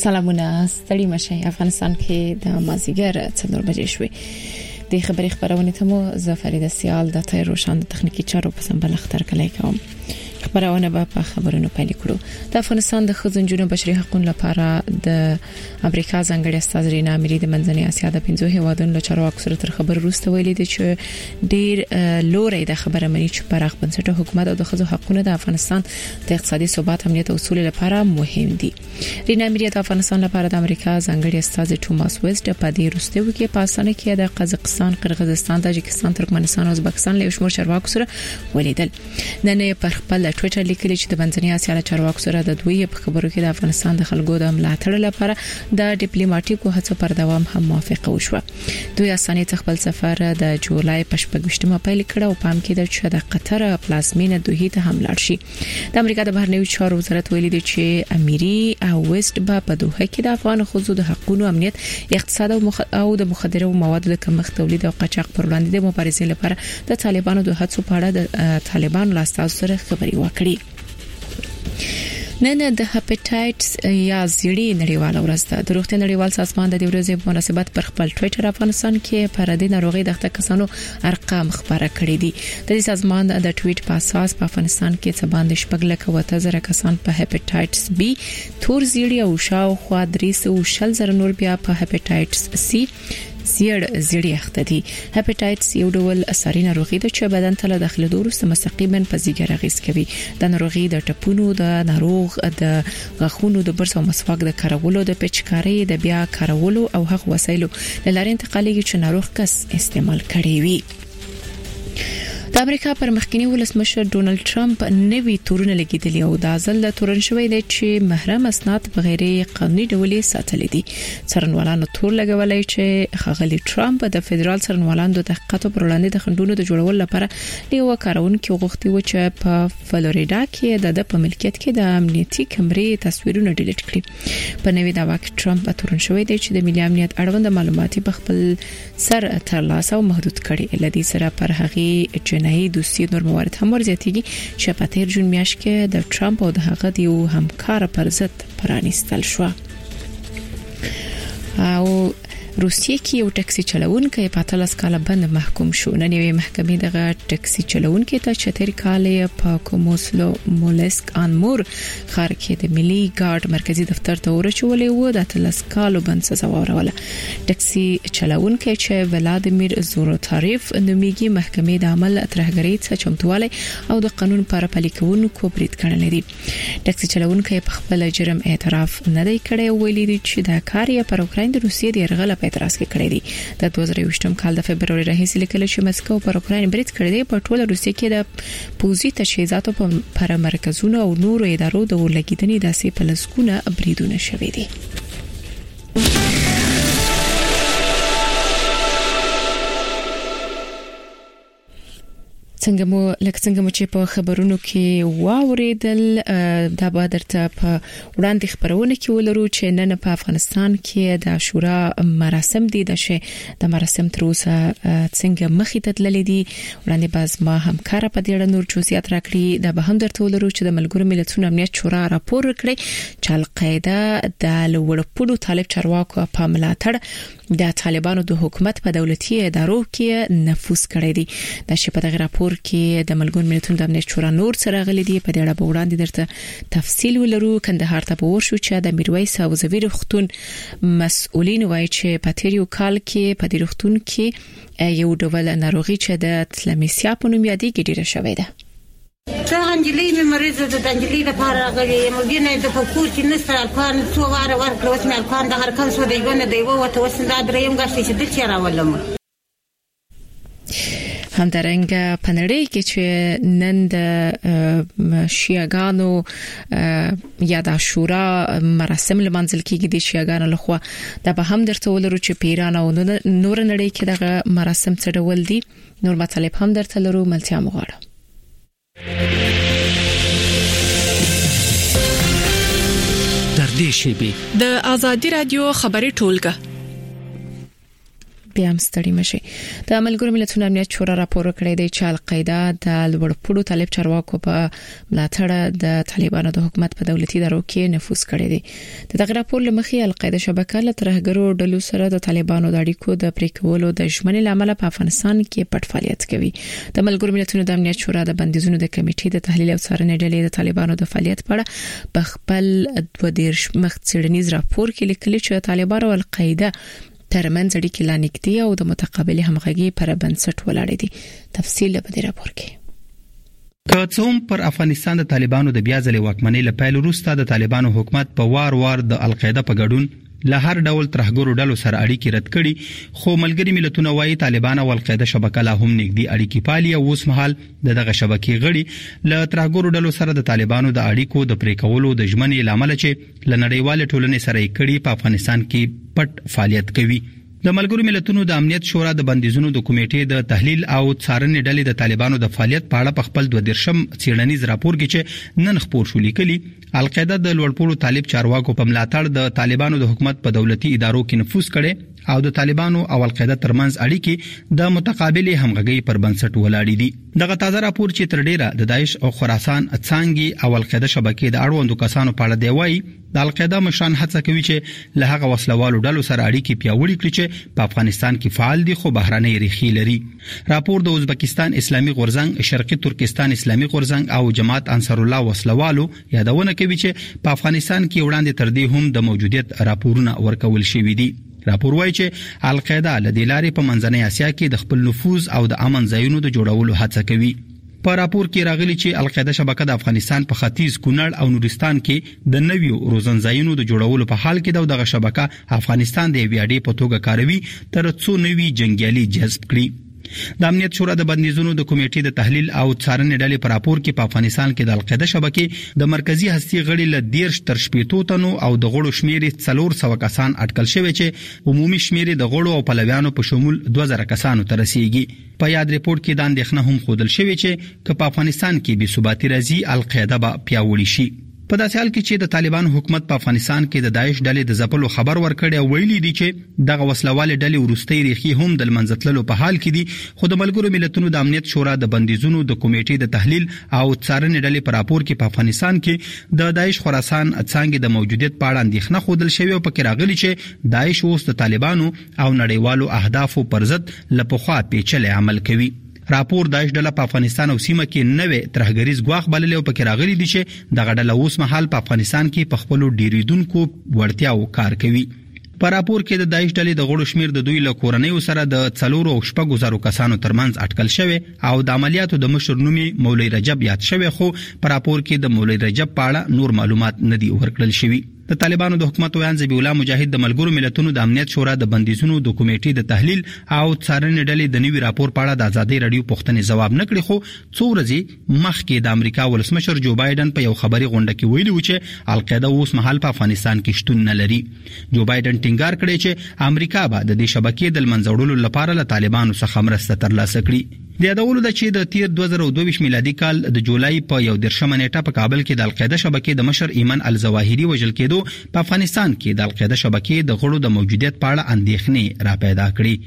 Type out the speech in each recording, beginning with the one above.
سلامونه ستړي مشه افغانستان کې د مازیګر 4 بجې شوې د خبري خبرونه ته مو زفریده سیال د تیر روشان د تخنیکی چارو په سمبل اختر کلی کوم خبرونه په خبرونو پیل کړو د افغانستان د خزونجونو بشري حقوقو لپاره د امریکا ځانګړي استاد رینا اميري د منځنۍ اسیا د 15 هیوادونو له چارواکو سره تر خبر وروسته ویلي دي چې ډیر لوري د خبره مني چې پراخ بنسټه حکومت او د خزو حقوقو د افغانستان د اقتصادي ثبات امنیت او اصول لپاره مهم دي رینا اميري د افغانستان لپاره د امریکا ځانګړي استاد توماس ویسټ په دې وروسته کې په اسانه کې د قزاقستان قرغیزستان تاجکستان ترکمنستان او ازبکستان له شمول چارواکو سره ولیدل نن په خپل ټوئیټر لیکلي چې د منځنۍ اسیا چارواکو سره د دوی په خبرو کې د افغانستان د خلکو د ملاتړ لپاره د ډیپلوماټیکو هڅو پر دوام هم موافقه وشوه دوی اسانه خپل سفر د جولای په 28مه پیل کړ او پام کې د چې د قطر پلازمینه دوی ته هم لاړ شي د امریکا د بهرنیو چارو وزارت ویلي دی چې اميري او ویسټ په دوحه کې د افغان خزو د حقوقو امنیت اقتصاد او د مخدره موادو د کمښت تولید او قاچاق پر وړاندې د مبارزې لپاره د طالبانو د هڅو په اړه د طالبانو له استازو سره خبري وکړي نن د هپاتایټس یا زیړی نړیواله ورځ ده د روغتیا نړیوال سازمان د دې ورځې په مناسبت پر خپل ټوئیټر افغانستان کې پر دې ناروغي د کسانو ارقام خبره کړې دي د دې سازمان د ټویټ په اساس په افغانستان کې څه باندې 1,000 کسان په هپاتایټس بي تور زیړی او شاوخوا 300 نور بیا په هپاتایټس سي زیړی اخته دي هپاتایټس یو ډول اثري ناروغي ده چې بدن ته له داخله وروسته مستقیما په ځیګر اغیز کوي د ناروغي د ټپونو د ناروغ د غاښونو د برس او مسواک د کارولو د پچکاري د بیا کارولو او هغه وسایلو لاره انتقالي چې ناروغ کس استعمال کړي وي د امریکا پر مخکنی ولسمشر ډونالد ټرمپ نوی تورونه لګیدلی او د ازل تورن شوی دی چې محرم اسناد په غیر قانوني ډول ساتل دي څرنوالانو تور لګولای چې خغلی ټرمپ د فدرال څرنوالانو د تحقیقاتو پر وړاندې د خندونو د جوړولو لپاره یو کارونکو غوښتي و چې په فلوریدا کې د په ملکیت کې د امنیتي کمرې تصویرونه ډیلیټ کړي په نوی داوا کې ټرمپ تورن شوی دی چې د ملي امنیت اړوند معلوماتي په خپل سر ترلاسه او محدود کړي لدی سره پر هغه جنایي دوسیه نور موارد هم ورزياتيږي چې په تیر جون میاشت کې د ټرمپ او د هغه د یو همکار پر ضد پرانیستل شو او روسیې کې یو ټاکسي چلوونکی په 13 کال باندې محکوم شو نن یوې محکمې دغه ټاکسي چلوونکی ته 4 کال په کوموسلو مولسک انمور خار کې د ملي ګارد مرکزی دفتر ته ورچولې و د 13 کال باندې سزا وروله ټاکسي چلوونکی چې ولادیمیر زوروتاریف نومیږي محکمې د عمل ترهګری څخه چمتواله او د قانون پر پلي کوونکو برید کړل دي ټاکسي چلوونکی په خپل جرم اعتراف نه دی کړی ویلي دی چې دا کار یې پر اوکراین د روسیې د يرغل اعتراض کړی دی د 2023م کال د فبرवरी راهیسې لیکل چې مسکو پر اوکراین برید کړی دی په ټوله روسیې کې د پوزي تجهیزاتو پر مرکزونو او نورو ادارو د ورلګیدنې داسې پلسکونه بریدونه شوې دي څنګه مو چې په خبرونو کې واوریدل دا به درته په وړاندې خبرونه کې ولرو چې نن په افغانستان کې د عاشورا مراسم دي د مراسم تر اوسه څنګه مخې ته تللې دي وړاندې باز ما همکار په دې اړه نور جزئیات راکړي دا به هم درته ولرو چې د ملګرو ملتونو امنیت شورا راپور کړی چې القاعده د لوړپوړو طالب چارواکو په ملاتړ د طالبانو د حکومت په دولتي ادارو کې نفوذ کړی دی د شپه دغه راپور کې د ملګرو ملتونو د امنیت شورا نور سره غلي دي په دې اړه وړاندې درته تفصیل ولرو کندهار ته ورشو چې د میرویس او زویر وختون مسؤلین وایي چې په تیریو کال کې په دې وختون کې یو ډول ناروغي چې د تلمیسیا په نوم یادېږي ډیره شوې ده انجلۍ مې مریضه ده د انجلۍ لپاره غلې مګینه د پکور کې نست الکان څو واره ورکړو چې الکان د هر کم سو دی ونه دی وته وسنده دریم غشتي چې د چیرې ولم همدارنګه پنړې کې چې نن د شیعاګانو یا د عاشورا مراسم لمانځل کېږي د شیعاګانو لخوا دا به هم درته ولرو چې پیران او نور نړۍ کې دغه مراسم څه ډول دي نور مطالب هم درته لرو ملتیا مغواړو در دې شیبه د ازادي رادیو خبري ټولګه بیا هم ستړي مشي. د ملګرو ملتونو امنیت شورا راپور کړی دی چې القاعده د لوړپوړو طالب چارواکو په ملاتړ د طالبانو د حکومت په دولتي ادارو کې نفوذ کړی دی. د دغه راپور لمخې القاعده شبکه له ترهګرو ډلو سره د طالبانو د اړیکو د پریکولو د ژمنې لامل په افغانستان کې پټ فعالیت کوي. د ملګرو ملتونو د امنیت شورا د بندیزونو د کمیټې د تحلیل او څارنې ډلې د طالبانو د فعالیت په اړه په خپل 22 مخ څېړنیز راپور کې لیکلي چې طالبانو او القاعده ترمنځ اړیکې لا نږدې او د متقابل همغږي پر بنسټ ولاړې دي. تفصیل په دې راپور کې. که څوم پر افغانستان د طالبانو د بیا ځلې واکمنۍ له پیل وروسته د طالبانو حکومت په وار د القاعده په ګډون له هر ډول ترهګرو ډلو سره اړیکې رد کړي، خو ملګري ملتونه وايي طالبان او القاعده شبکه لا هم نږدې اړیکې پالي او اوس مهال دغه شبکې غړي له ترهګرو ډلو سره د طالبانو د اړیکو د پریکولو د ژمنې لامل چې لنړیوال ټولنې سره یې کړي په افغانستان کې پټ فعالیت کوي. د ملګرو ملتونو د امنیت شورا د بندیزونو د کمیټې د تحلیل او څارنې ډلې د طالبانو د فعالیت په اړه په خپل 22 څېړنیز راپور کې چې نن خپور شو لیکلي القاعده د لوړپوړو طالب چارواکو په ملاتړ د طالبانو د حکومت په دولتي ادارو کې نفوذ کړي او د طالبانو او القاعده ترمنځ اړیکې د متقابل همغږي پر بنسټ ولاړې دي. دغه تازه راپور چې تر ډیره د داعش او خراسان څنګه او القاعده شبکې د اړوندو کسانو په اړه دی وایي د القاعده مشران هڅه کوي چې له هغه وسلوالو ډلو سره اړیکې پیاوړې کړي چې په افغانستان کې فعال دي خو بهراني ریښې لري. راپور د ازبکستان اسلامي غورځنګ، شرقي ترکستان اسلامي غورځنګ او جماعت انصار الله وسلوالو یادونه کوي چې په افغانستان کې وړاندې تر دې هم د موجودیت راپورونه ورکول شوي دي. راپور وايي چې القاعده له دې لارې په منځنۍ اسیا کې د خپل نفوذ او د امن ځایونو د جوړولو هڅه کوي. په راپور کې راغلي چې القاعده شبکه د افغانستان په ختیځ، کونړ او نورستان کې د نویو روزنځایونو د جوړولو په حال کې دغه شبکه افغانستان د ویاډي په توګه کاروي تر څو نوي جنگیالي جذب کړي. د امنیت شورا د بندیزونو د کمیټې د تحلیل او څارنې ډلې په راپور کې په افغانستان کې د القاعده شبکې د مرکزی هستی غړي له 10 تر 15 تنو او د غړو شمیر 400 کسان اټکل شوی چې عمومي شمیر د غړو او پلویانو په شمول 2000 کسانو ته رسیدي. په یاد ریپورت کې د اندېښنه هم خودل شوی چې په افغانستان کې بې ثباتی راځي القاعده به پیاوړې شي. په داسې حال کې چې د طالبان حکومت په افغانستان کې د داعش ډلې د ځپلو خبر ورکړی او ویلي دي چې دغه وسلوالې ډلې ورستۍ ریښې هم د منځتللو په حال کې دي، خو د ملګرو ملتونو د امنیت شورا د بندیزونو د کمیټې د تحلیل او څارنې ډلې په راپور کې په افغانستان کې د داعش خراسان څنګه د موجودیت په اړه اندېښنه خودل شوی او پکې راغلي چې داعش اوس د طالبانو او نړیوالو اهدافو پر ضد لپخوا پیچلې عمل کوي. راپور داعش ډله په افغانستان او سیمه کې نوې ترهګریز ګواښ بللی او پکې راغلي دي چې دغه ډله اوس مهال په افغانستان کې په خپل ډیریدونکو وړتیاو کار کوي. په راپور کې د داعش ډلې د غړو شمیر د دوی له کورنیو سره د 4 کسانو ترمنځ اټکل شوی او د عملیاتو د مشر نومي مولوی رجب یاد شوی، خو په راپور کې د مولوی رجب په اړه نور معلومات نه دي ورکړل شوی. د طالبانو د حکومت ویان ذبیح الله مجاهد د ملګرو ملتونو د امنیت شورا د بندیزونو د کمیټې د تحلیل او څارنې ډلې د نوي راپور په اړه د ازادي رادیو پوښتنې ځواب نه کړی، خو څو ورځې مخکې د امریکا ولسمشر جو بایدن په یو خبري غونډه کې ویلي و چې القاعده اوس مهال په افغانستان کې شتون نه لري. جو بایدن ټینګار کړی چې امریکا به د دې شبکې د منځوړلو لپاره له طالبانو څخه مرسته ترلاسه کړي. د یادولو د چې د تیر 2022 میلادي کال د جولای په 11 نیټه په کابل کې د القاعده شبکې د مشر ایمن الظواهری وژل کېدو په افغانستان کې د القاعده شبکې د غړو د موجودیت په اړه اندېښنې را پیدا کړې.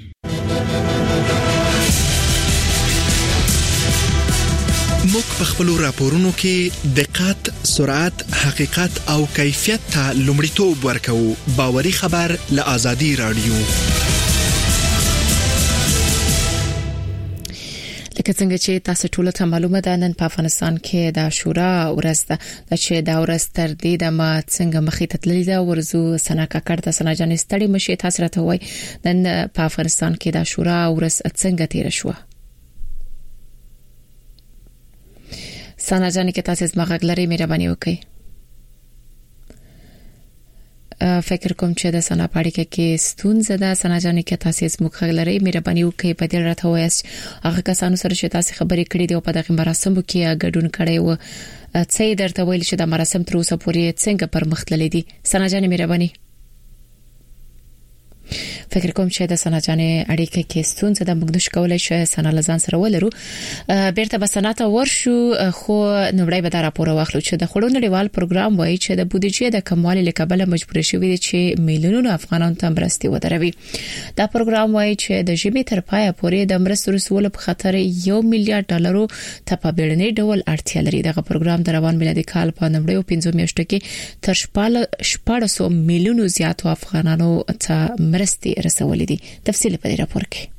موږ په خپل راپورونو کې دقت، سرعت، حقیقت او کیفیت ته لومړیتوب ورکوو. باوري خبر له آزادي رادیو. لکه څنګه چې تاسو ټول ته معلومه ده نن په افغانستان کې د عاشورا ورځ ده چې دا ورځ تر دې د ما څنګه مخې ته تللې ده. ورزو سنا کاکړ ته سنا جان ستړي مشي تاسو راته وای نن په افغانستان کې د عاشورا ورځ څنګه تیر شو. سنا جان کې تاسو زما غږ لري مهرباني وکړئ. فکر کوم چې د سنا پاړی کې ستونزه ده. سنا جان کې تاسو زما غږ لري مهرباني وکړئ په دې راته وایاست هغه کسانو سره چې تاسو خبرې کړې دي او په دغه مراسمو کې ګډون کړی و څه درته ویل چې د مراسم تر اوسه پورې څنګه پر مخ تللې دي. سنا جان مهرباني. فکر کوم چې د سنا جانې اړیکه کې ستونزه د مقدش کولای شي سنا لزان سره ولرو بیرته به سناته ورشو خو نوړی به دا راپور واخلو چې د خړو نړیوال پروګرام وایي چې د بودیجې د کموالي لکبل مجبور شوی دي چې میلیونونو افغانانو ته مرستي ودروي دا پروګرام وایي چې د ژمي تر پایه پورې د مرستو رسول په خاطر $1 میلیارډ ته په بیړنۍ ډول اړتیا لري دغه پروګرام د روان میلادي کال په 95 میاشتو کې تر 1400 میلیونو زیاتو افغانانو ته مرستي رسولې دي تفصیل په دې راپور کې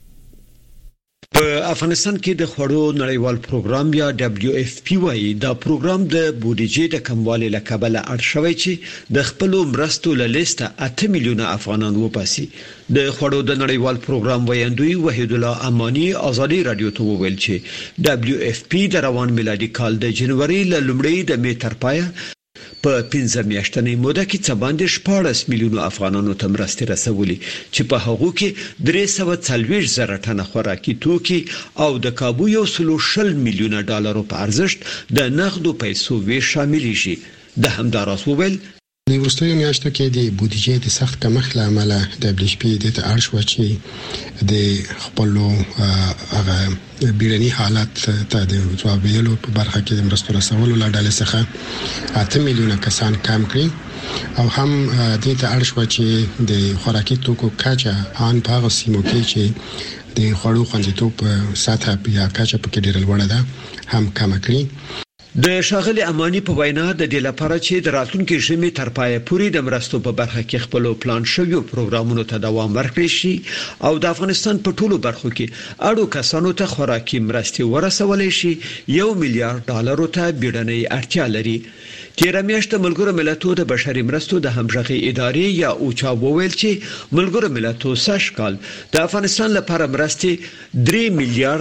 په افغانستان کې د خوړو نړیوال پروګرام یا WFP وايي دا پروګرام د بودیجې د کموالي لکبل اړ شوی چې د خپل مرستو له لیسته 8 میلیونه افغانان وپاسي د خوړو د نړیوال پروګرام ویاندوی وحید الله امانی ازادي رادیو ته وویل چې WFP د روان میلادي کال د جنوري له لومړۍ د می تر پایه په 15 میاشتنۍ موده کې څه باندې 14 میلیونو افغانانو ته مرستې رسولې چې په هغه کې 340 زره ټنه خوراکي توکي او د کابو $100 میلیونه په ارزښت د نغدو پیسو وی شامل شي د همداراز وویل د وروستیو میاشتو کې د بودیجې د سخت کمښت له امله د WFP د اړ شو چې د خپل هغه بیړني حالات ته د ځواب ویلو په برخه کې د مرستو رسولو له ډلې څخه 8 میلیونه کسان کم کړي او هم د ته اړ شو چې د خوراکي توکو کچا ان په هغه سیمو کې چې د خوړو خوندیتوب سطح یا کچا په کې ډېر لوړه ده هم کم کړي د شاغلي امانی په وینا د دې لپاره چې د راتلونکي ژمي تر پایه پورې د مرستو په برخه کې خپل پلان شوی پروګرامونو ته دوام ورکړي شي او د افغانستان په ټولو برخو کې اړو کسانو ته خوراکي مرستې ورسولې شي $1 میلیارډ ته بیړنۍ اړتیا لري تیر میاشت ملګرو ملتونو د بشري مرستو د همغږي ادارې یا اوچا وویل چې ملګرو ملتونو ساشکال د افغانستان لپاره مرستې $3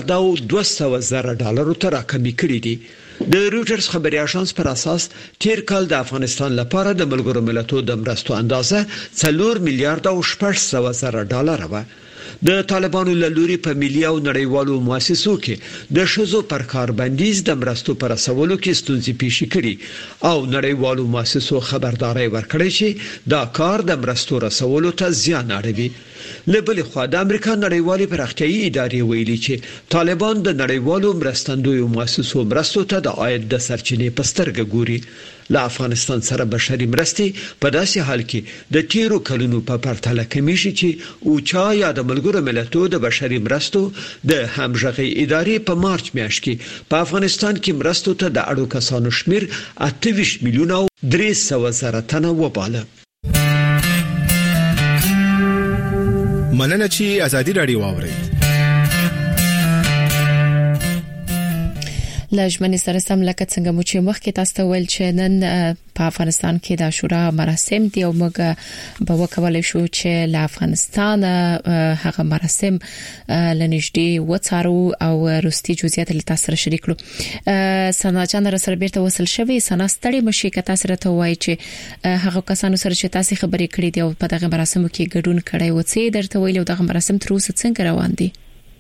میلیارډ ته راکمې کړې دي د رويټرز خبري اژانس پر اساس تیر کال د افغانستان لپاره د ملګرو ملتونو د مرستو اندازه $4 میلیارډ و د طالبانو له لوري په ملي او نړیوالو مؤسسو کې د شذو پر کاربندیز د مرستو پر رسولو کې ستونزې پیښ کړي او نړیوالو مؤسسو خبرداري ورکړي چې دا کار د مرستو رسولو ته زیان اړوي لبل خو د امریکا نړیوالې پراختیايي ادارې ویلي چې طالبان د نړیوالو مرستندوی مؤسسو مرستو ته د عاید د سرچینې په سترګه ګوري له افغانستان سره بشري مرستې په داسې حال کې د تیرو کلونو په پرتله کمی شي چې اوچا یا د ملګرو ملتونو د بشري مرستو د همغږي ادارې په مارچ میاشت کې په افغانستان کې مرستو ته د اړو کسانو شمیر 28 میلیونه 300 زره تنه وباله مننه چې ازادي رادیو واوري لجمنی سره سم لکه څنګه مو چې مخکې تاسو ته ویل چې نن په افغانستان کې د عاشورا مراسم دي او موږ به وکولای شو چې له افغانستان هغه مراسم لنیشدي وڅارو او روستي جزئیات له تاسو سره شریک کړو سنا جان سره بیرته وصل شوی سنا ستړي مشي که تاسو راته وایي چې هغه کسانو سره چې تاسو خبرې کړې دي او په دغه مراسمو کې ګډون کړی و څه درته ویل او دغه مراسم تر اوسه څنګه روان دي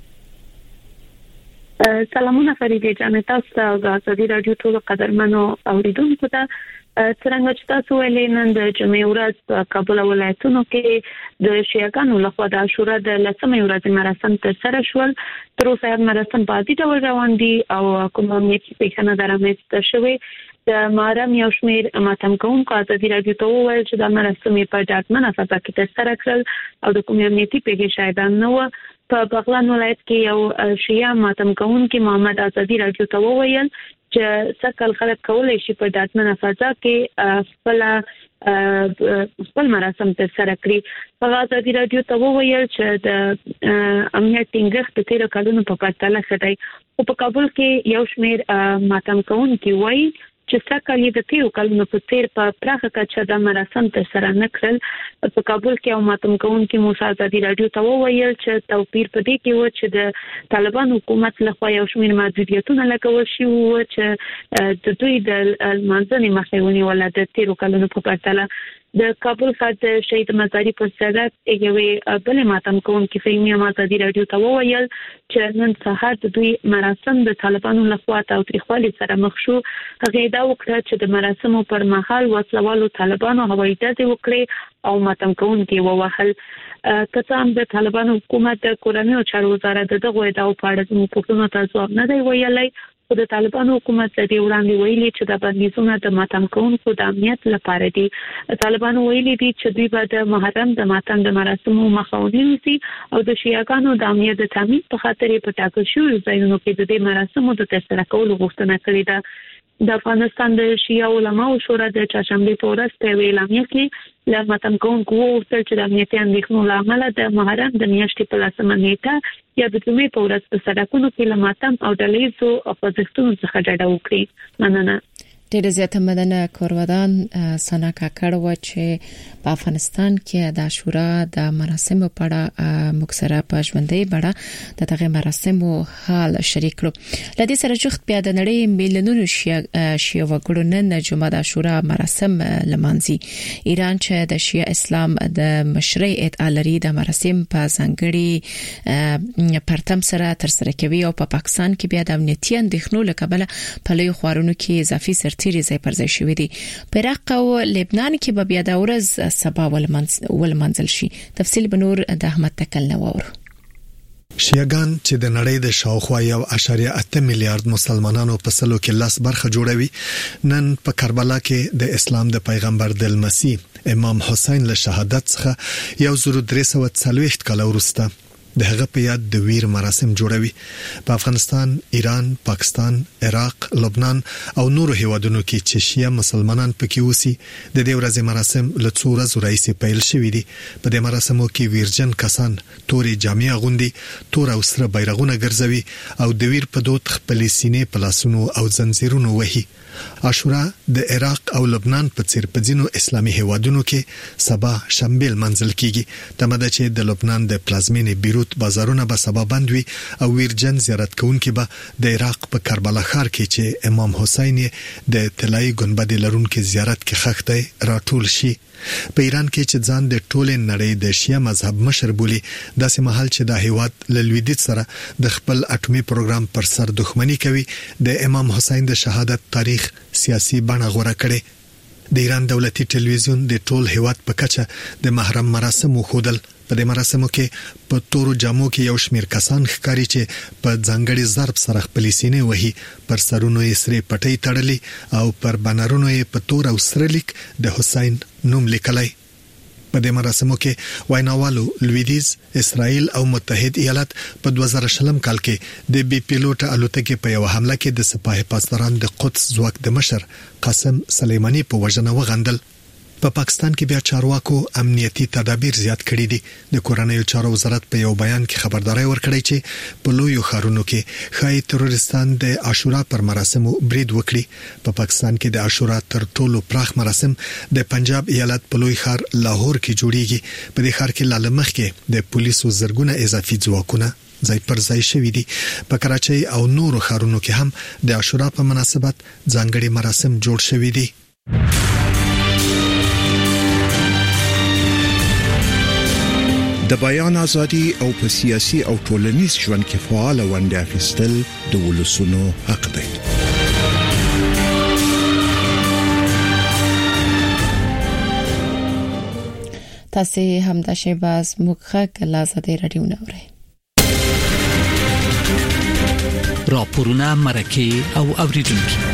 سلامونه فریدې جان تاسو او د ازادي رادیو ټول قدرمنو اوریدونکو ته څنګه چې تاسو ویلې نن د جمعې ورځ په کابل ولایتونو کې د شیعاګانو لخوا د عاشورا د لسمې ورځې مراسم ترسره شول تر اوسه مراسم په عادي ډول روان دي او کوم امنیتي پیښه نه درامسته شوې د محرم یو شمېر ماتم کوونکو ازادي رادیو ته وویل چې د مراسم په ډاډمنه فضا کې ترسره کړل او د کوم امنیتي پیښې شاهدان نه و په بغلان ولایت کې یو شیعه ماتم کوونکی محمد ازادي رادیو ته وویل چې څکل خلک کولای شي په ډاډمنه فضا کې خپل مراسم ترسره کړي په ازادي رادیو ته وویل چې د امنیت ټینګښت د 13 کلونو په پرتله ښه دی او په کابل کې یو شمېر ماتم کوونکي وایي چې څکل د 13 کلونو په تیر په پراخه کچه د مراسم ترسره نه کړل په کابل کې او ماتم کوونکي موسی ازادي رادیو ته وویل چې توپیر په دې کې و چې د طالبان حکومت لخوا یو شمېر محدودیتونه لګول شي او چې د دوی د منځنۍ مخاوني ولادت 13 کلونو په پرتله د کابل ښار د شهید مزاري په صدارت یوې بل ماتم کوونکې فلمي ازادي رادیو ته وویل چې نن سهار د دوی مراسم د طالبانو لخوا تاوتریخوالي سره مخ شو. هغه دا وکړه چې د مراسمو پر مهال وسلوالو طالبانو هوایي ډزې وکړې او ماتم کوونکي ووهل. کڅام د طالبانو حکومت د کورنیو چارو وزارت دغه ادعا په اړه زموږ پوښتنه ته ځواب نه دی ویلی. خو د طالبانو حکومت د وړاندې ویلي چې د بندیزونو د ماتم کوونکو د امنیت لپاره دي. طالبانو ویلي دي چې دوی به د محرم د ماتم د مراسمو مخه ونیسي او د شیعاګانو د امنیت د تامین په خاطر په ټاکل شویو ځایونو کې د دې مراسمو د ترسره کولو غوښتنه کړې ده. د افغانستان د شیعه علماو شورا د چهارشنبه په ورځ په اعلامیه کې له ماتم کوونکو وغوښتل چې د امنیتي اندېښنو له امله د محرم د میاشتې په 10مه نیټه یا د جمعې په ورځ په سړکونو کې له ماتم او ډلهییزو خوځښتونو څخه ډډه وکړي. مننه. ډېر زیاته مننه کورودان سنا کاکړ و چې په افغانستان کې د عاشورا د مراسمو په اړه مکسره په ژوندۍ بڼه د دغه مراسمو حال شریک کړو. لدې سره جوخت بیا د نړۍ میلیونونو شیعه وګړو نن جمعه د عاشورا مراسم لمانځي. ایران چې د شیعه اسلام د مشرۍ ادعا لري د مراسم په ځانګړي پرتم سره ترسره کوي او په پاکستان کې بیا د امنیتي اندېښنو له کبله په لوی خوارونو کې اضافي تیری ځای پر ځای شوې دي. په عراق او لبنان کې به بیا د ورځ سبا ولمنځل شي. تفصیل به نور د احمد تکل نوور. شیعاګان چې د نړۍ د شاوخوا 1.8 میلیارډ مسلمانانو په سلو کې لاس برخه جوړوي نن په کربلا کې د اسلام د پیغمبر د مسیح امام حسین له شهادت څخه 1340 کال وروسته د هغه په یاد د ویر مراسم جوړوي. په افغانستان، ایران، پاکستان، عراق، لبنان او نورو هیوادونو کې چې شیعه مسلمانان پکې اوسي د دې ورځې مراسم له څو ورځې راهیسې پیل شوي دي. په دې مراسمو کې ویرجن کسان تورې جامې اغوندي، تور او سره بیرغونه ګرځوي او د ویر په دود خپلې سینې په لاسونو او زنجیرونو وهي. عاشورا د عراق او لبنان په څیر په ځینو اسلامي هیوادونو کې سبا شنبه منځل کیږي. تمده چې د لبنان د پلازمینې بیروت بازارونه به سبا بند وي او ویرجن زیارت کوونکي به د عراق په کربلا ښار کې چې امام حسین د طلایي ګنبد لرونکي زیارت کې خښ دی راټول شي. په ایران کې چې ځان د ټولې نړۍ د شیعه مذهب مشر بولي داسې محل چې د هیواد له لویدیځ سره د خپل اټومي پروګرام پر سر دښمنی کوي د امام حسین د شهادت تاریخ سیاسي بڼه غوړه کړي. د ایران دولتي ټلویزیون د ټول هیواد په کچه د محرم مراسم خودل. په دې مراسمو کې په تورو جامو کې یو شمیر کسان ښکاري چې په ځانګړي ضرب سره خپل سینې وهي، پر سرونو یې سره پټي تړلي او پر بنرونو یې په تور او سره لیک د حسین نوم لیکلی. په دې مراسمو کې ویناوالو لویدیز، اسرائیل او متحد ایالات په 2020 کال کې د بي پیلوټ الوتکې په یو حمله کې د سپاه پاسداران د قدس ځواک د مشر قاسم سلیمانی په وژنه وغندل. په پاکستان کې بیا چارواکو امنیتي تدابیر زیات کړي دي. د کورنیو چارو وزارت په یو بیان کې خبرداري ورکړی چې په لویو ښارونو کې خای تروریستان د عاشورا پر مراسمو برید وکړي. په پاکستان کې د عاشورا تر ټولو پراخ مراسم د پنجاب ایالت په لوی ښار لاهور کې جوړیږي. په دې ښار کې لاله مخ کې د پولیسو زرګونه اضافي ځواکونه ځای پر ځای شوي دي. په کراچۍ او نورو ښارونو کې هم د عاشورا په مناسبت ځانګړي مراسم جوړ شوي دي. د بیان ازادي او په سیاسي او ټولنیز ژوند کې فعال ونډه اخیستل د ولسونو حق دی. تاسو هم د شیباز مخک لازدي رادیو نوري راپورونه مرکه او اوریدونکو.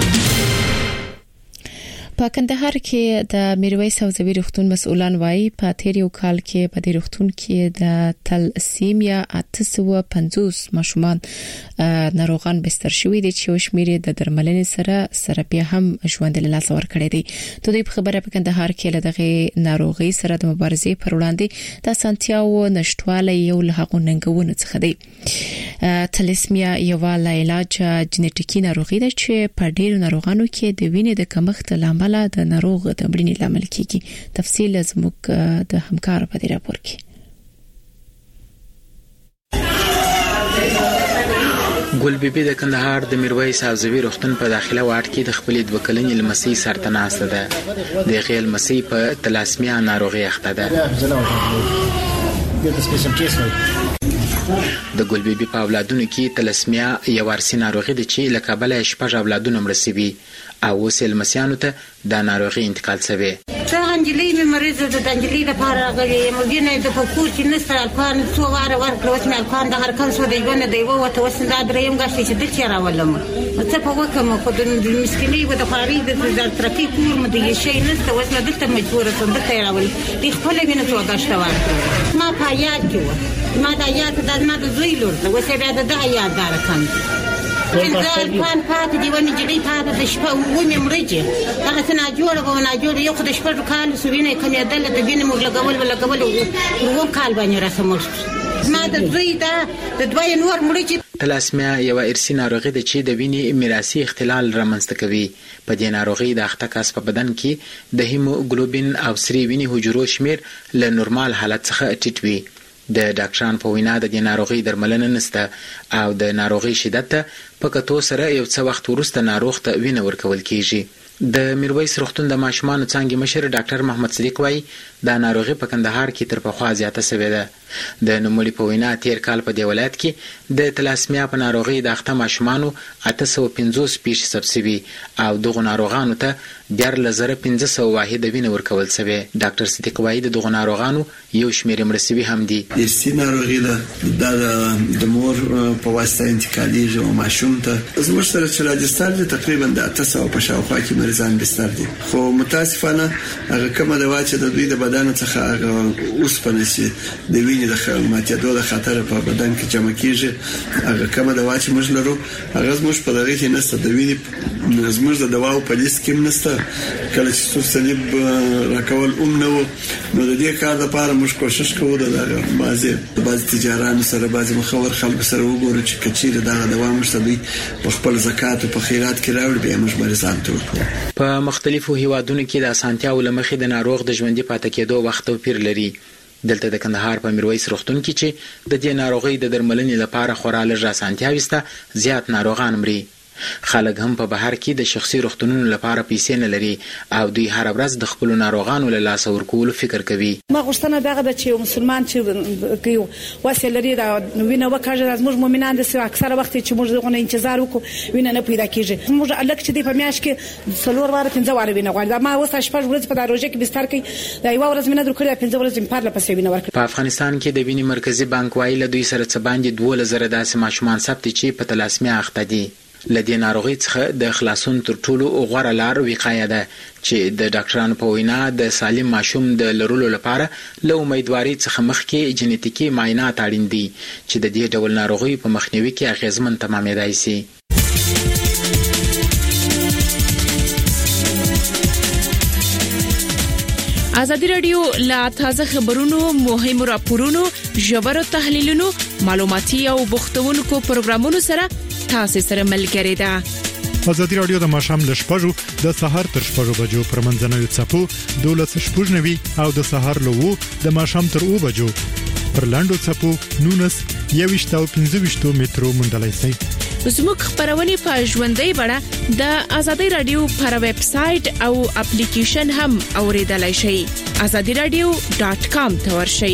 په کندهار کې د میرویس حوزوي روغتون مسؤلان وایي په تیر یو کال کې په دې روغتون کې د تلسیمیا 850 ماشومان ناروغان بستر شوي دي چې وشمیره د درملنې سره بیا هم ژوند له لاس ورکړي دي. د دې خبره په کندهار کې له دغه ناروغي سره د مبارزې پر وړاندې د سانتیاو نشټواله یو له هغو ننګونو څخه دی. تلسیمیا یو علاج جنټیکي ناروغي ده چې په ډیرو ناروغانو کې د وینې د کمښت لامل د ناروغ د مړینې لامل کیږي. تفصیل زموږ د همکار په دې راپور کې. ګل بیبي د کندهار د میرویس حافظوي روغتون په داخله واټ کې د خپلې 2 کلنې لمسۍ سرته ناسته ده. د غیل لمسۍ په تلاسمیا ناروغي اخته ده. د ګل بیبي په اولادونو کې تلاسمیا یو وارثي ناروغي ده چې له کابله 6 اولادونه مړ شوي او اوس لمسیانو ته دا ناروغي انتقال شوی. انجلۍ مې مریضه ده، د انجلۍ لپاره راغلې یم. وینه د پکور چې نسته الکان څو واره ورکړه، اوس مې الکان د هرکان سو دی ونه دی ووته، اوس دا دریم غشتې چې دلته راولم. څه په وکم خو د مسکینۍ و د خوارۍ د ترافیک کور مې د شي نسته، اوس مې دلته مجبوره شوم دلته راولم. د خپل وینه څو غشته ورکړه. ما په یاد کې و، ما دا یاد د ما د زوی لور ده، اوس بیا د یاد دار کم انځار پان پات دی ونی جدي پات د شپه ومه مرجه هغه څنګه جوړه و نه جوړه یو خدای شپه کال سوینه کمه دل د بینه موږ لګول ورو کال باندې رسمول ما د زوی دا د دوی نور مرجه. تلاسمیا یو ارثي ناروغي ده چې د وینې میراثي اختلال رامنځته کوي. په دې ناروغي د اخته کس په بدن کې د هیموګلوبین او سری وینې حجرو شمیر له نورمال حالت څخه ټیټ وي. د ډاکټران په وینا د دې ناروغي درملنه نشته او د ناروغي شدت په کتو سره یو څه وخت وروسته ناروغ ته وینه ورکول کیږي. د میرویس روغتون د ماشومانو څنګه مشر ډاکټر محمد صدیق وایي دا ناروغي په کندهار کې تر پخوا زیاته شوې ده. د نوموړي په وینا تیر کال په دی ولایت کې د تلاسمیا په ناروغي د اخته ماشومانو 850 پیښې ثبت شوي او دغه ناروغانو ته 14500 واحد وینه ورکول شوی. ډاکټر صدیق وایي دغه ناروغانو یو شمېر مړ شوي هم دي. ارثي ناروغي ده د مور په واسطه انتقالېږي او ماشوم ته. زموږ سره چې راجستر دي تقریبا د 800 په شاوخوا کې مریضان بستر دي، خو متاسفانه هغه کومه دوا چې د دوی د بدن څخه هغه اوسپنه چې د وینې د ماتېدو د خطر په بدن کې جمع کیږي، هغه کومه دوا چې موږ لرو هغه زموږ په دغه کې نشته. د وینې زموږ د دواو په لیست کې نشته. کله چې څو صلیب راکول نو د دې کار لپاره موږ کوشش کوو د بعض تجارانو سره بعض مخور خلکو سره وګورو چې کچېره دا دوا موږ ته دوی په خپل زکات او په خیرات کې راوړي به موږ مریضان ته ورکړو. په مختلفو هیوادونو کې د اسانتیاو لمخې د ناروغ د ژوندۍ پاتې کېدو وخت توپیر لري. دلته د کندهار په میرویس روغتون کې چې د دې ناروغۍ د درملنې لپاره خورا لږ اسانتیاوې شته، زیات ناروغان مري. خلک هم په بهر کې د شخصي روغتونونو لپاره پیسې نه لري او دوی هر ورځ د خپل ناروغانو له لاس ورکول فکر کوي. ما غوښتنه دغه د چې مسلمان چې کوي وسیله لري دا وینه وکړي. موږ مؤمنان د اکثره وخت چې موږ دغه انتظار وکړو وینه نه پیدا کیږي. موږ الک چې د پمیاش کې څلور واره 15 واره وینه غواړي. ما اوس شپږ ورځې په دروژه کې بستر کې دا یو ورځ مینه درکړه 15 ورځې په پرله پسې وینه ورکړه. په افغانستان کې د وینې مرکزی بانک وایي له دوی سره څه باندې 2000 داسې ماشومان ثبت چې په تلاسمیا اخته دي. لدې ناروغي څخه د خلاصون تر ټولو غوره لار وقایه ده چې د ډاکټرانو په وینا د سالم ماشوم د لرلو لپاره له امیدواري څخه مخکې جنیټیکي معاینات اړین دي چې د دې ډول ناروغي په مخنیوي کې اغیزمن تمامېدای شي. ازادي رادیو لا تازه خبرونو، مهمو راپورونو، ژورو تحلیلونو، معلوماتي او بوختونکو پروګرامونو سره تاسو سره ملګری ده. ازادي رادیو د ماشام ل شپږو د سحر تر شپږو بجو پر منځنوي چپو 12:00 او د سحر له 2 د ماشام تر 2 بجو پر لاندو چپو 19:15 مترو منډلای شي. زموږ خبرونه په ژوندۍ بڼه د ازادي رادیو پر ویب سټ او اپلیکیشن هم اوریدلای شئ. azadiradio.com ته ورشئ.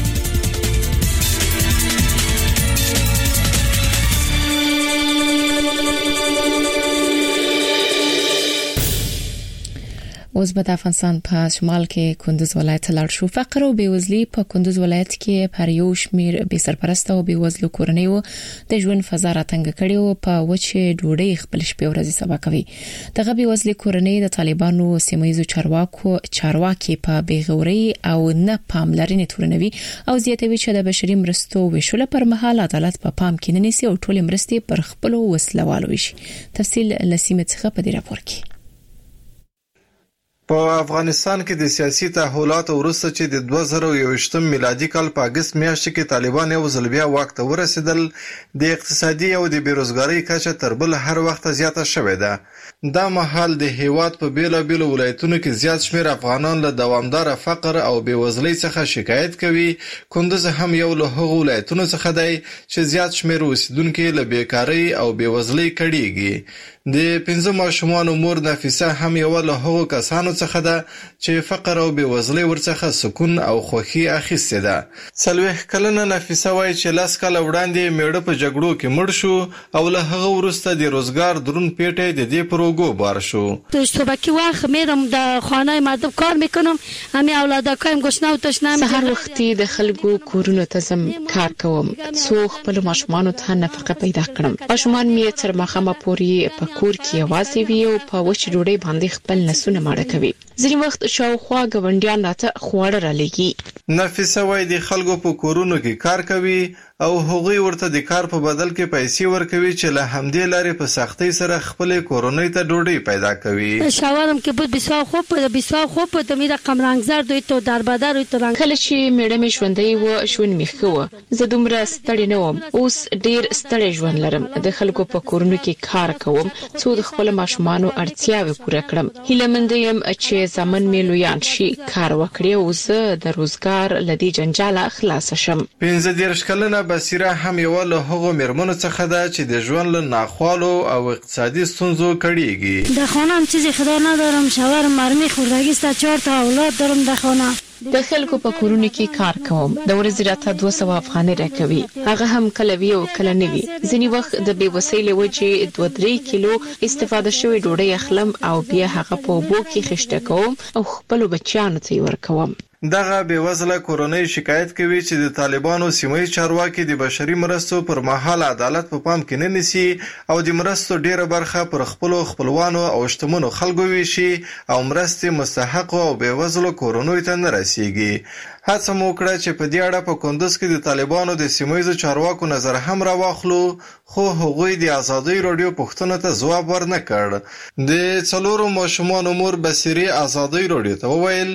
اوس به د افغانستان په شمال کې کندوز ولایت لاړ شو. فقر او بیوزلي په کندوز ولایت کې پر یو شمیر بې سرپرسته او بیوزلو کورنیو د ژوند فضا راتنګ کړي او په وچه ډوډۍ خپل شپې ورځې سبا کوي. دغه بیوزلي کورنۍ د طالبانو سیمایي چارواکي په بیغوري او نه پاملرنې تورنوي او زیاتوي چې د بشري مرستو وشول پر مهال عدالت په پام کې نه نیسي او ټول مرستې پر خپل وسلوالو وشي. تفصیل لسیمه څخه په دې راپور کې. په افغانستان کې د سیاسي تحولاتو وروسته چې د 2021 میلادي کال په اگست میاشت کې طالبان یو ځل بیا واک ته ورسېدل، د اقتصادي او د بیروزګاری کچه تر بل هر وخت زیاته شوې ده. دا مهال د هیواد په بیلابیلو ولایتونو کې زیات شمېر افغانان له دوامداره فقر او بېوزلۍ څخه شکایت کوي. کندز هم یو له هغو ولایتونو څخه دی چې زیات شمېر اوسیدونکي له بیکارۍ او بېوزلۍ کړېږي. د 5 ماشومانو مور نفیسه هم یو له هغو کسانو څخه ده چې فقر او بېوزلۍ ورڅخه سکون او خوښي اخیستې ده. 40 کلنه نفیسه وایي چې 10 کاله وړاندې میړه په جګړو کې مړ شو او له هغه وروسته د روزګار درون پیټی د دې پروګو بار شو. تو صبحی وقت میرم در خانه مردم کار میکنم، همین اولادکایم گشنه و تشنه میشن. سحر وختي د خلکو کورونو ته زم کار کوم څو خپل ماشومانو ته نفقه پیدا کړم. ماشومان مې تر مخامه پورې په کور کې یوازې وي او په وچ ډوډۍ باندې خپل نسونه ماړه کوي. ځینې وخت شاوخوا ګاونډیان راته خواړه رالېږي. نفیسه وایي د خلکو په کورونو کې کار کوي او هغوی ورته د کار په بدل کې پیسې ورکوي چې له همدې لارې په سختۍ سره خپل کورنۍ ته ډوډۍ پیدا کوي. شاورم که بود بسیار خوب بود می رقم رنگزر دوی تو در بدر دوی تو رنگ. کله چې میړه مې ژوندی و ژوند مې ښه و، زه دومره ستړی نه وم. اوس ډیر ستړی ژوند لرم. د خلکو په کورونو کې کار کوم څو د خپل ماشومانو اړتیاوې پوره کړم. هیله مند یم چې زمن مې لویان شي، کار وکړي او زه د روزګار له دې جنجاله خلاص شم. 15 کلنه بصیره هم یو له هغو میرمنو څخه ده چې د ژوند له ناخوالو او اقتصادي ستونزو کړېږي. در خانه‌ام چیزی خدا ندارم، شوهرم مرمی خوردگی است، 4 تا اولاد دارم در خانه. د خلکو په کورونو کې کار کوم. د ورځې راته 200 افغانۍ راکوي. هغه هم کله وی او کله نه وي. ځینې وخت د بېوسۍ له وجې 2-3 کیلو استفاده شوی ډوډۍ اخلم او بیا هغه په اوبو کې خشته کوم او خپلو بچیانو ته یې ورکوم. دغه بېوزله کورنۍ شکایت کوي چې د طالبانو سیمه‌ییز چارواکي د بشري مرستو پر مهال عدالت په پام کې نه نیسي او د مرستو ډیره برخه پر خپلو خپلوانو او شتمنو خلکو ویشي او مرستې مستحقو او بېوزلو کورنیو ته نه رسیږي. هڅه مو وکړه چې په دې اړه په کندز کې د طالبانو د سیمه‌ییزو چارواکو نظر هم راواخلو، خو هغوی د آزادۍ راډیو پوښتنو ته ځواب ورنه کړ. د 4 ماشومانو مور بصیرې آزادۍ راډیو ته وویل: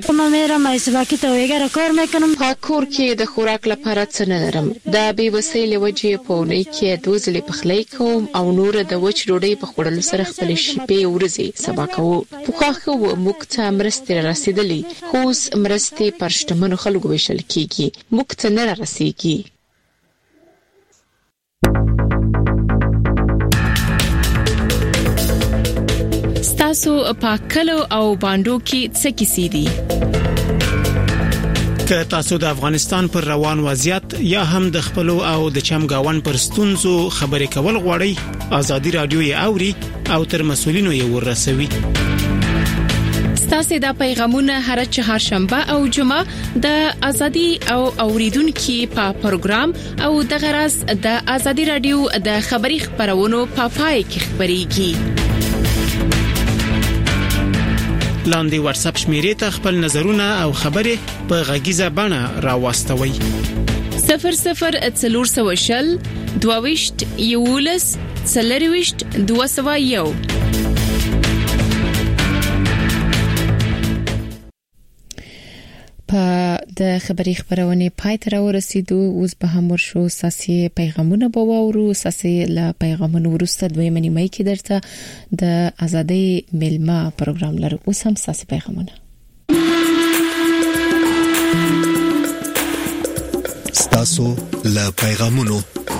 په کور کې د خوراک لپاره څه نه لرم. د بېوسۍ له وجې په اونۍ کې 2 ځلې پخلی کوم او نور د وچ ډوډۍ په خوړلو سره خپلې شپې ورځې سبا کوو. پخوا ښه و، موږ ته مرستې رارسېدلې، خو اوس مرستې پر شتمنو خلکو ویشل کېږي، موږ ته نه رارسېږي. ستاسو په کلو او باندو کې څه کیسې دي؟ که تاسو د افغانستان پر روان وضعیت یا هم د خپلو او د چمګاون پر ستونزو خبرې کول غواړئ، ازادي رادیو یې اوري او تر مسولینو یې ورسوي. تاسو د پیغامونه هر چهارشنبه او جمعه د ازادي او اوریدونکو په پروګرام او د غرض د ازادي رادیو د خبري خبرونو په پای کې خبريږي. لاندې واتس اپ شمیرې ته خپل نظرونه او خبرې په غږیزه بڼه راوستوي. 0040 22 یولس 40 201. په د خبري خبرونه پای ته ورسېدو. اوس به هم ورشو ساسي پیغامونه به وورو. ساسي لا پیغامونه ورسته دویمه نیمه کې درته د ازادي ملما پروګرام لرو. اوس هم ساسي پیغامونه. ستاسو لا پیغامونه.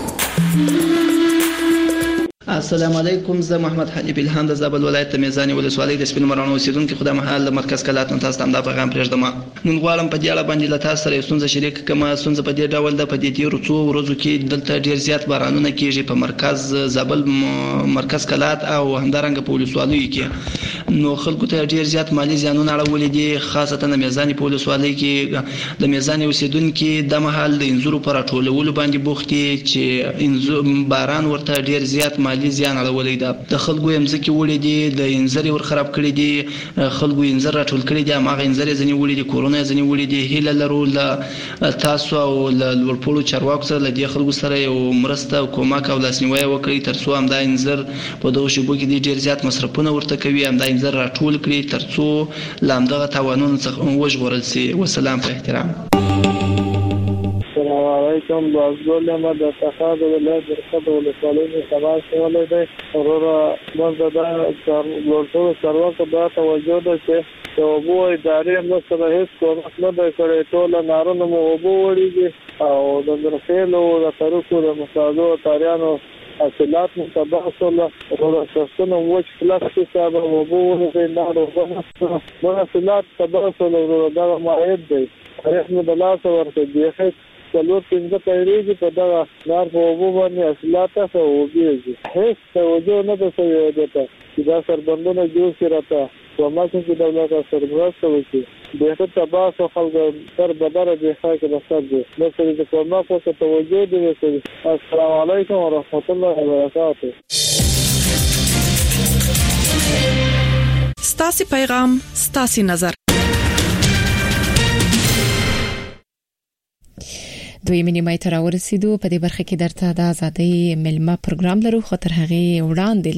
السلام علیکم، زه محمد حنیف الهام د زابل ولایت میزانی ولسوالۍ د سپین مرانو اوسیدونکو خدای محل مرکز کلات نن تاسو ته د پیغام پرېږدم. نن غواړم په دې اړه باندې له تاسو سره ستونزه شریک کوم. ستونزه په دې ډول ده، په دې تیرو څو ورځو کې دلته ډیر زیات بارانونه کیږي په مرکز زابل مرکز کلات او همدارنګه په ولسوالۍ کې. نو خلکو ته ډیر زیات مالی زیانونه اړولې دي، خاصتا د میزانی په ولسوالۍ کې د میزانی اوسیدونکو د محل د انځورو پر ټولولو باندې بوختي چې باران ورته ډیر زیات مالی زیان اړولې ده د خلکو یمځکه وړي دي د انځري ور خراب کړي دي خلکو انځر راټول کړي دي هغه انځر ځنی وړي دي کورونه ځنی وړي دي هیله لرو تاسو او لورپولو چارواکو سره د خلکو سره یو مرسته او کومک او لاسنیوي وکړي ترڅو هم د انځر په دغه شوبو کې ډیر زیات مصرفونه ورته کوي هم د انځر راټول کړي ترڅو لامدغه توانونه څخه وژغورل شي وسلام په احترام. السلام علیکم بازګل ما د تخاذ ولایت درخد ولسوالۍ سبا شولې ده ورور موږ دا ورته سروکه دا توجه ده چې وبو ادارې مسله هیڅ کوم نه د کړې ټول نارونه مو وبو وړيږي او د درخېلو د طرقو د مساعدو تاریانو اصلات متباصل او د شخصونو وچ فلکس حساب وبو نه نارو په اصلات تباصل او دا ماهد دی رحمت الله ورته دی څلور پنځه پیریږي په دا نار په وبو باندې اصلات او وبېږي هیڅ توجه نه ده شوې ده چې دا سربندونه جوړ شي راته وما چې دولت سربراست وکړي دغه تباس او خلک تر بدره د خاطر رسد دي نو چې کومه په توجه دي السلام علیکم ورحمت الله وبرکاته. ستاسو پیغام ستاسو نظر دوی منیمای تر ورسېدو په دې برخه کې درته د ازادۍ ملما پروګرام لرو خاطر هغه وړاندې